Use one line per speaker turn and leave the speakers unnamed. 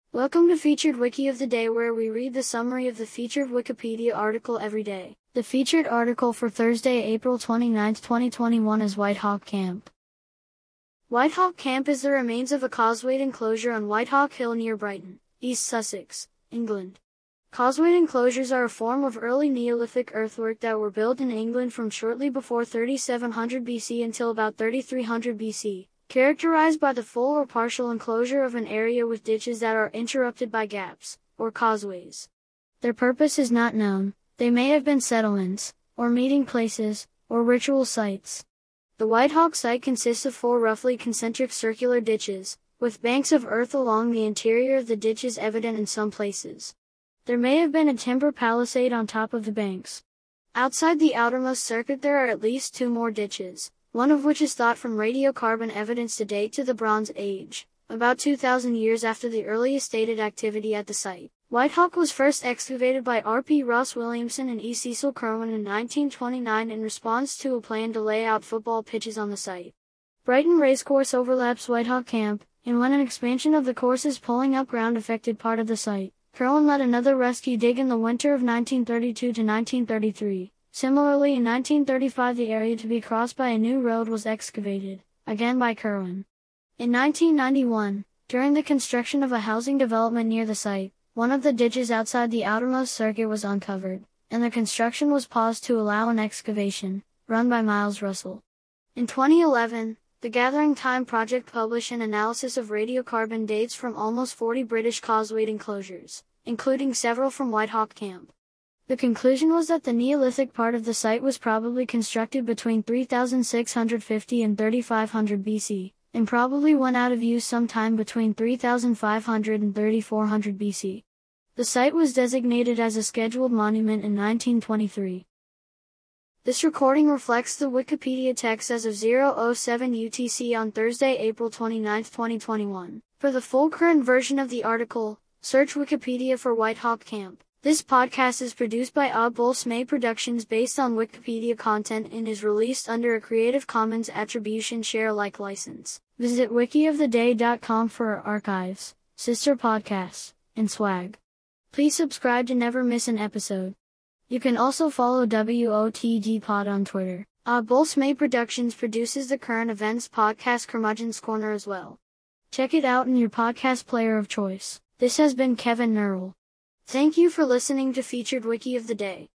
Welcome to Featured Wiki of the Day, where we read the summary of the featured Wikipedia article every day. The featured article for Thursday, April 29, 2021 is Whitehawk Camp. Whitehawk Camp is the remains of a causewayed enclosure on Whitehawk Hill near Brighton, East Sussex, England. Causewayed enclosures are a form of early Neolithic earthwork that were built in England from shortly before 3700 BC until about 3300 BC. Characterized by the full or partial enclosure of an area with ditches that are interrupted by gaps, or causeways. Their purpose is not known. They may have been settlements, or meeting places, or ritual sites. The Whitehawk site consists of 4 roughly concentric circular ditches, with banks of earth along the interior of the ditches evident in some places. There may have been a timber palisade on top of the banks. Outside the outermost circuit there are at least 2 more ditches, one of which is thought from radiocarbon evidence to date to the Bronze Age, about 2,000 years after the earliest dated activity at the site. Whitehawk was first excavated by R.P. Ross Williamson and E. Cecil Curwen in 1929 in response to a plan to lay out football pitches on the site. Brighton Racecourse overlaps Whitehawk Camp, and when an expansion of the course's pulling up ground affected part of the site, Curwen led another rescue dig in the winter of 1932 to 1933. Similarly, in 1935 the area to be crossed by a new road was excavated, again by Curwen. In 1991, during the construction of a housing development near the site, one of the ditches outside the outermost circuit was uncovered, and the construction was paused to allow an excavation, run by Miles Russell. In 2011, the Gathering Time project published an analysis of radiocarbon dates from almost 40 British causewayed enclosures, including several from Whitehawk Camp. The conclusion was that the Neolithic part of the site was probably constructed between 3650 and 3500 BC, and probably went out of use sometime between 3500 and 3400 BC. The site was designated as a scheduled monument in 1923. This recording reflects the Wikipedia text as of 0:07 UTC on Thursday, April 29, 2021. For the full current version of the article, search Wikipedia for Whitehawk Camp. This podcast is produced by Bols Productions based on Wikipedia content and is released under a Creative Commons Attribution Share Alike license. Visit wikioftheday.com for our archives, sister podcasts, and swag. Please subscribe to never miss an episode. You can also follow WOTG Pod on Twitter. Bols Productions produces the current events podcast Curmudgeon's Corner as well. Check it out in your podcast player of choice. This has been Kevin Nurl. Thank you for listening to Featured Wiki of the Day.